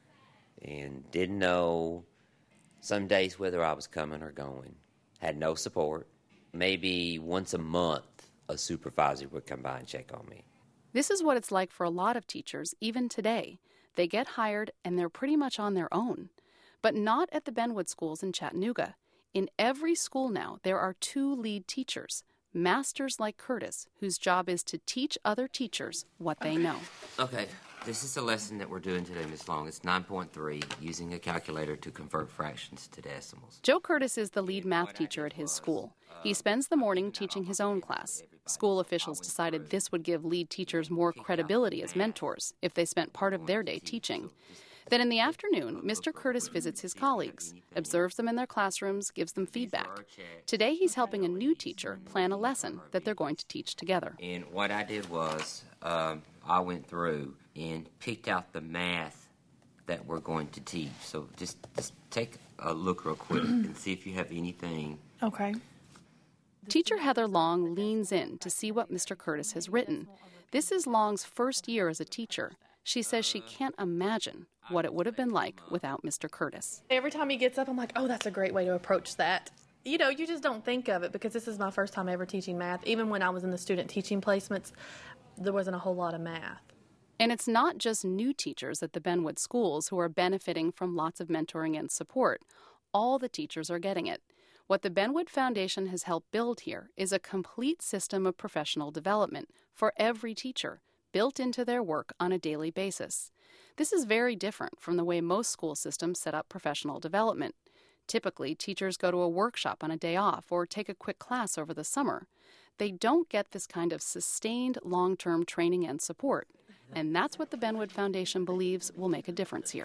and didn't know some days whether I was coming or going. Had no support. Maybe once a month, a supervisor would come by and check on me. This is what it's like for a lot of teachers, even today. They get hired and they're pretty much on their own. But not at the Benwood schools in Chattanooga. In every school now, there are 2 lead teachers, masters like Curtis, whose job is to teach other teachers what they know. Okay, this is the lesson that we're doing today, Ms. Long. It's 9.3, using a calculator to convert fractions to decimals. Joe Curtis is the lead math teacher at his school. He spends the morning teaching his own class. School officials decided this would give lead teachers more credibility as mentors if they spent part of their day teaching. Then in the afternoon, Mr. Curtis visits his colleagues, observes them in their classrooms, gives them feedback. Today he's helping a new teacher plan a lesson that they're going to teach together. And what I did was I went through and picked out the math that we're going to teach. So just take a look real quick and see if you have anything. Okay. Teacher Heather Long leans in to see what Mr. Curtis has written. This is Long's first year as a teacher. She says she can't imagine what it would have been like without Mr. Curtis. Every time he gets up, I'm like, oh, that's a great way to approach that. You know, you just don't think of it because this is my first time ever teaching math. Even when I was in the student teaching placements, there wasn't a whole lot of math. And it's not just new teachers at the Benwood schools who are benefiting from lots of mentoring and support. All the teachers are getting it. What the Benwood Foundation has helped build here is a complete system of professional development for every teacher, built into their work on a daily basis. This is very different from the way most school systems set up professional development. Typically, teachers go to a workshop on a day off or take a quick class over the summer. They don't get this kind of sustained long-term training and support, and that's what the Benwood Foundation believes will make a difference here.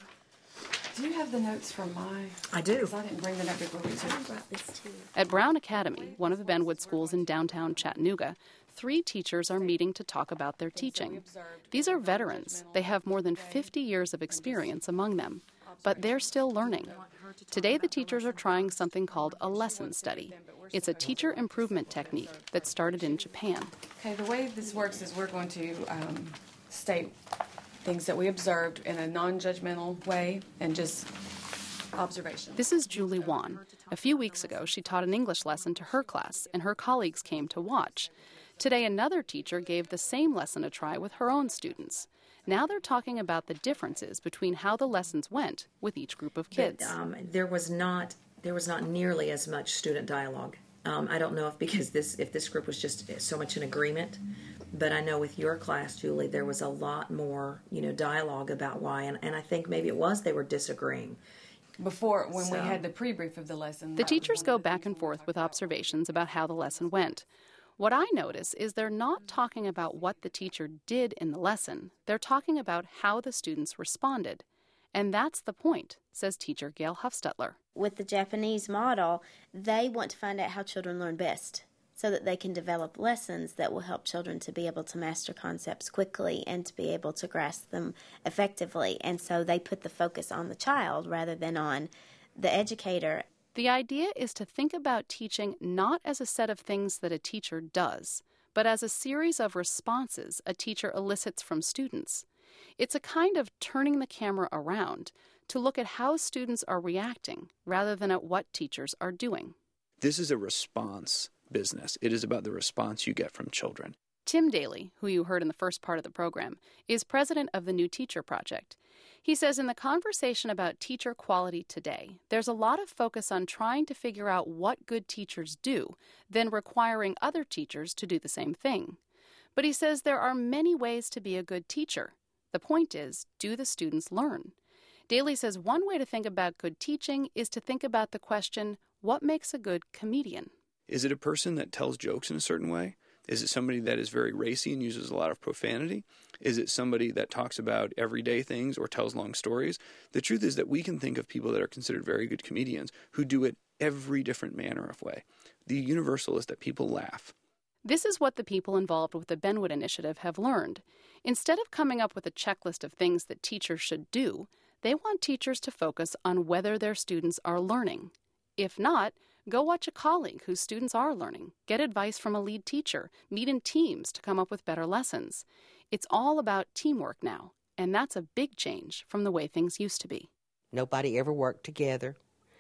Do you have the notes from my... I do. Because I didn't bring the notebook with me. I brought this too. At Brown Academy, one of the Benwood schools in downtown Chattanooga, 3 teachers are meeting to talk about their teaching. These are veterans. They have more than 50 years of experience among them, but they're still learning. Today, the teachers are trying something called a lesson study. It's a teacher improvement technique that started in Japan. Okay, the way this works is we're going to state things that we observed in a non-judgmental way and just observation. This is Julie Wan. A few weeks ago, she taught an English lesson to her class, and her colleagues came to watch. Today, another teacher gave the same lesson a try with her own students. Now they're talking about the differences between how the lessons went with each group of kids. But, there was not nearly as much student dialogue. I don't know if this group was just so much in agreement, but I know with your class, Julie, there was a lot more, dialogue about why, and I think maybe it was they were disagreeing. Before, when we had the pre-brief of the lesson. The teachers go back and forth with observations about how the lesson went. What I notice is they're not talking about what the teacher did in the lesson. They're talking about how the students responded. And that's the point, says teacher Gail Huffstetler. With the Japanese model, they want to find out how children learn best so that they can develop lessons that will help children to be able to master concepts quickly and to be able to grasp them effectively. And so they put the focus on the child rather than on the educator. The idea is to think about teaching not as a set of things that a teacher does, but as a series of responses a teacher elicits from students. It's a kind of turning the camera around to look at how students are reacting rather than at what teachers are doing. This is a response business. It is about the response you get from children. Tim Daly, who you heard in the first part of the program, is president of the New Teacher Project. He says in the conversation about teacher quality today, there's a lot of focus on trying to figure out what good teachers do, then requiring other teachers to do the same thing. But he says there are many ways to be a good teacher. The point is, do the students learn? Daly says one way to think about good teaching is to think about the question, what makes a good comedian? Is it a person that tells jokes in a certain way? Is it somebody that is very racy and uses a lot of profanity? Is it somebody that talks about everyday things or tells long stories? The truth is that we can think of people that are considered very good comedians who do it every different manner of way. The universal is that people laugh. This is what the people involved with the Benwood Initiative have learned. Instead of coming up with a checklist of things that teachers should do, they want teachers to focus on whether their students are learning. If not, go watch a colleague whose students are learning, get advice from a lead teacher, meet in teams to come up with better lessons. It's all about teamwork now, and that's a big change from the way things used to be. Nobody ever worked together,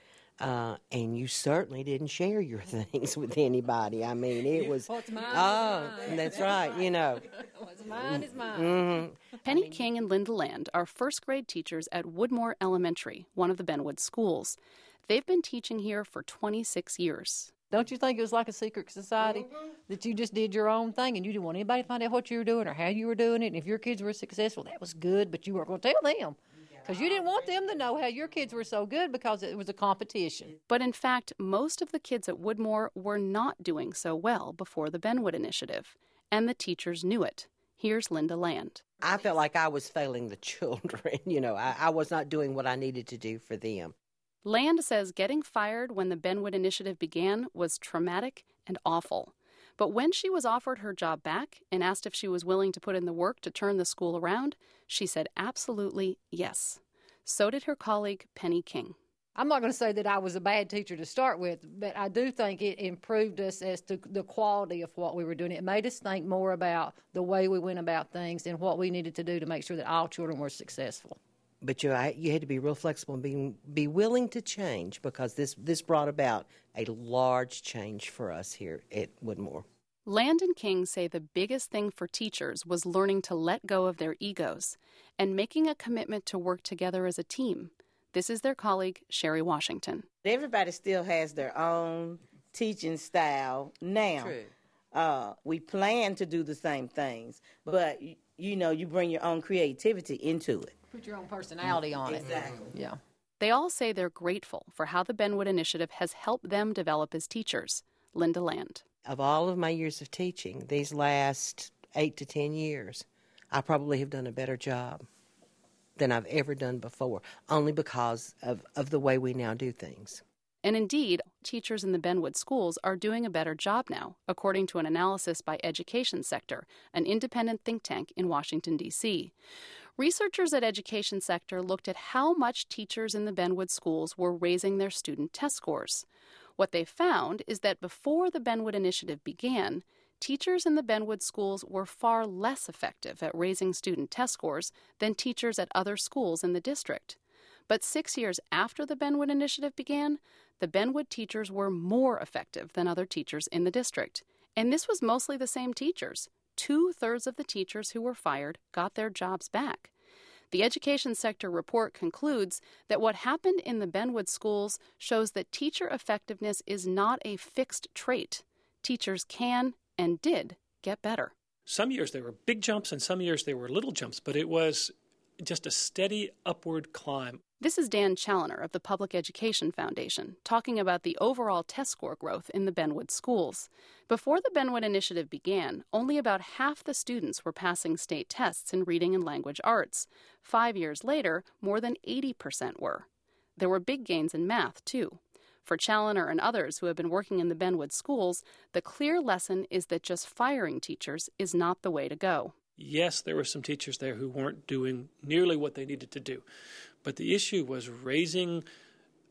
and you certainly didn't share your things with anybody. I mean, it was, What's mine? Oh, that's right, you know. What's mine is mine. Mm-hmm. Penny King and Linda Land are first-grade teachers at Woodmore Elementary, one of the Benwood schools. They've been teaching here for 26 years. Don't you think it was like a secret society that you just did your own thing and you didn't want anybody to find out what you were doing or how you were doing it? And if your kids were successful, that was good, but you weren't going to tell them because you didn't want them to know how your kids were so good because it was a competition. But in fact, most of the kids at Woodmore were not doing so well before the Benwood Initiative, and the teachers knew it. Here's Linda Land. I felt like I was failing the children. You know, I was not doing what I needed to do for them. Land says getting fired when the Benwood Initiative began was traumatic and awful. But when she was offered her job back and asked if she was willing to put in the work to turn the school around, she said absolutely yes. So did her colleague, Penny King. I'm not going to say that I was a bad teacher to start with, but I do think it improved us as to the quality of what we were doing. It made us think more about the way we went about things and what we needed to do to make sure that all children were successful. But you had to be real flexible and be willing to change because this brought about a large change for us here at Woodmore. Land and King say the biggest thing for teachers was learning to let go of their egos and making a commitment to work together as a team. This is their colleague, Sherry Washington. Everybody still has their own teaching style now. True. We plan to do the same things, but you bring your own creativity into it. Put your own personality on it. Exactly. Yeah. They all say they're grateful for how the Benwood Initiative has helped them develop as teachers. Linda Land. Of all of my years of teaching, these last 8 to 10 years, I probably have done a better job than I've ever done before, only because of the way we now do things. And indeed, teachers in the Benwood schools are doing a better job now, according to an analysis by Education Sector, an independent think tank in Washington, D.C. Researchers at Education Sector looked at how much teachers in the Benwood schools were raising their student test scores. What they found is that before the Benwood Initiative began, teachers in the Benwood schools were far less effective at raising student test scores than teachers at other schools in the district. But 6 years after the Benwood Initiative began, the Benwood teachers were more effective than other teachers in the district. And this was mostly the same teachers. 2/3 of the teachers who were fired got their jobs back. The Education Sector report concludes that what happened in the Benwood schools shows that teacher effectiveness is not a fixed trait. Teachers can and did get better. Some years there were big jumps and some years there were little jumps, but it was just a steady upward climb. This is Dan Challoner of the Public Education Foundation, talking about the overall test score growth in the Benwood schools. Before the Benwood Initiative began, only about half the students were passing state tests in reading and language arts. 5 years later, more than 80% were. There were big gains in math, too. For Challoner and others who have been working in the Benwood schools, the clear lesson is that just firing teachers is not the way to go. Yes, there were some teachers there who weren't doing nearly what they needed to do. But the issue was raising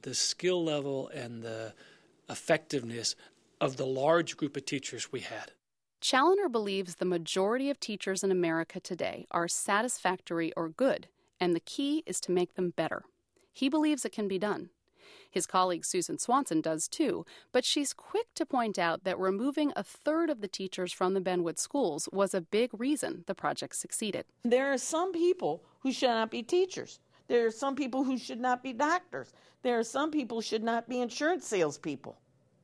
the skill level and the effectiveness of the large group of teachers we had. Challoner believes the majority of teachers in America today are satisfactory or good, and the key is to make them better. He believes it can be done. His colleague Susan Swanson does too, but she's quick to point out that removing a third of the teachers from the Benwood schools was a big reason the project succeeded. There are some people who should not be teachers. There are some people who should not be doctors. There are some people who should not be insurance salespeople.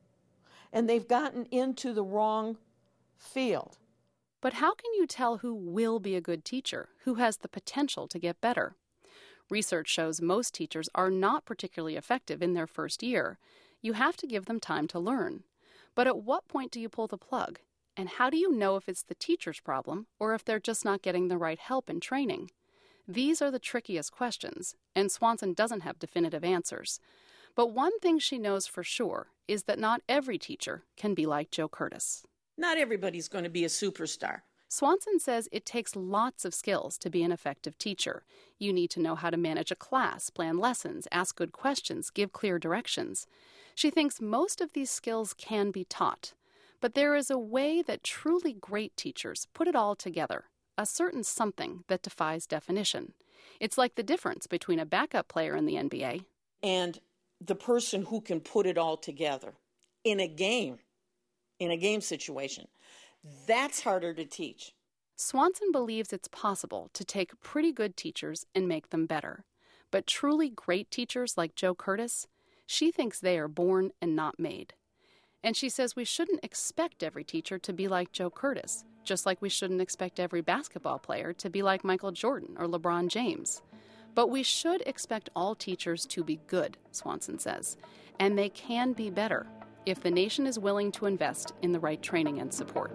And they've gotten into the wrong field. But how can you tell who will be a good teacher, who has the potential to get better? Research shows most teachers are not particularly effective in their first year. You have to give them time to learn. But at what point do you pull the plug? And how do you know if it's the teacher's problem or if they're just not getting the right help and training? These are the trickiest questions, and Swanson doesn't have definitive answers. But one thing she knows for sure is that not every teacher can be like Joe Curtis. Not everybody's going to be a superstar. Swanson says it takes lots of skills to be an effective teacher. You need to know how to manage a class, plan lessons, ask good questions, give clear directions. She thinks most of these skills can be taught. But there is a way that truly great teachers put it all together, a certain something that defies definition. It's like the difference between a backup player in the NBA and the person who can put it all together in a game situation. That's harder to teach. Swanson believes it's possible to take pretty good teachers and make them better. But truly great teachers like Joe Curtis, she thinks they are born and not made. And she says we shouldn't expect every teacher to be like Joe Curtis, just like we shouldn't expect every basketball player to be like Michael Jordan or LeBron James. But we should expect all teachers to be good, Swanson says, and they can be better if the nation is willing to invest in the right training and support.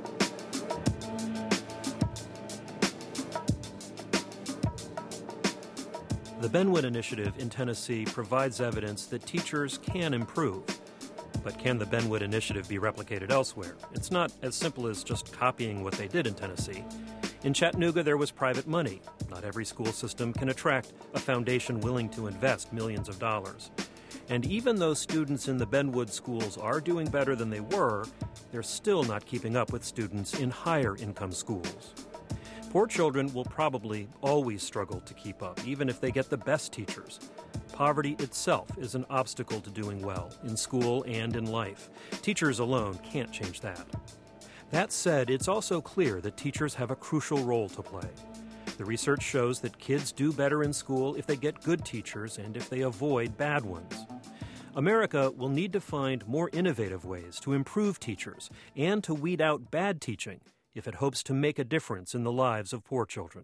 The Benwood Initiative in Tennessee provides evidence that teachers can improve. But can the Benwood Initiative be replicated elsewhere? It's not as simple as just copying what they did in Tennessee. In Chattanooga, there was private money. Not every school system can attract a foundation willing to invest millions of dollars. And even though students in the Benwood schools are doing better than they were, they're still not keeping up with students in higher income schools. Poor children will probably always struggle to keep up, even if they get the best teachers. Poverty itself is an obstacle to doing well in school and in life. Teachers alone can't change that. That said, it's also clear that teachers have a crucial role to play. The research shows that kids do better in school if they get good teachers and if they avoid bad ones. America will need to find more innovative ways to improve teachers and to weed out bad teaching if it hopes to make a difference in the lives of poor children.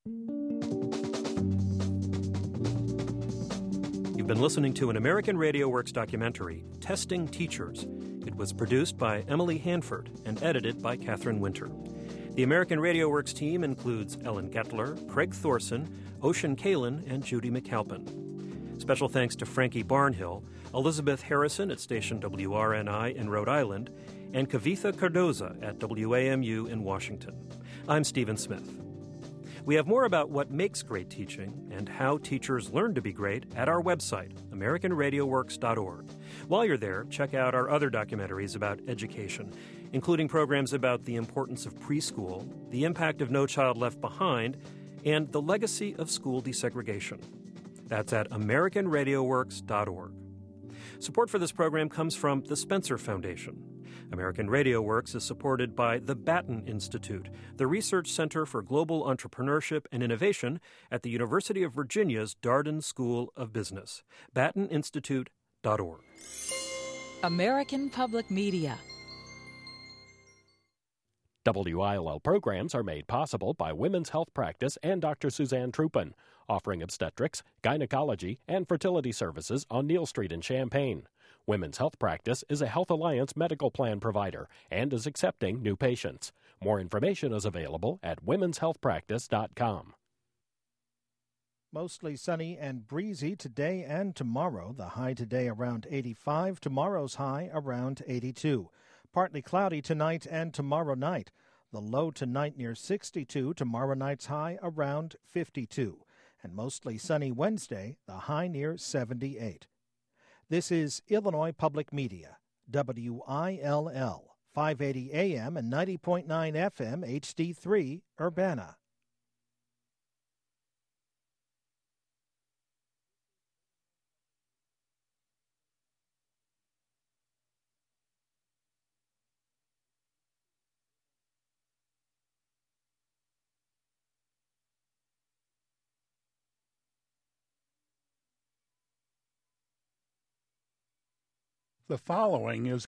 You've been listening to an American Radio Works documentary, Testing Teachers. It was produced by Emily Hanford and edited by Catherine Winter. The American Radio Works team includes Ellen Gettler, Craig Thorson, Ocean Kalin, and Judy McAlpin. Special thanks to Frankie Barnhill, Elizabeth Harrison at station WRNI in Rhode Island, and Kavitha Cardoza at WAMU in Washington. I'm Stephen Smith. We have more about what makes great teaching and how teachers learn to be great at our website, AmericanRadioWorks.org. While you're there, check out our other documentaries about education, including programs about the importance of preschool, the impact of No Child Left Behind, and the legacy of school desegregation. That's at AmericanRadioWorks.org. Support for this program comes from the Spencer Foundation. American Radio Works is supported by the Batten Institute, the Research Center for Global Entrepreneurship and Innovation at the University of Virginia's Darden School of Business. BattenInstitute.org. American Public Media. WILL programs are made possible by Women's Health Practice and Dr. Suzanne Trupin, offering obstetrics, gynecology, and fertility services on Neal Street in Champaign. Women's Health Practice is a Health Alliance medical plan provider and is accepting new patients. More information is available at womenshealthpractice.com. Mostly sunny and breezy today and tomorrow. The high today around 85, tomorrow's high around 82. Partly cloudy tonight and tomorrow night. The low tonight near 62, tomorrow night's high around 52. And mostly sunny Wednesday, the high near 78. This is Illinois Public Media, WILL, 580 AM and 90.9 FM, HD3, Urbana. The following is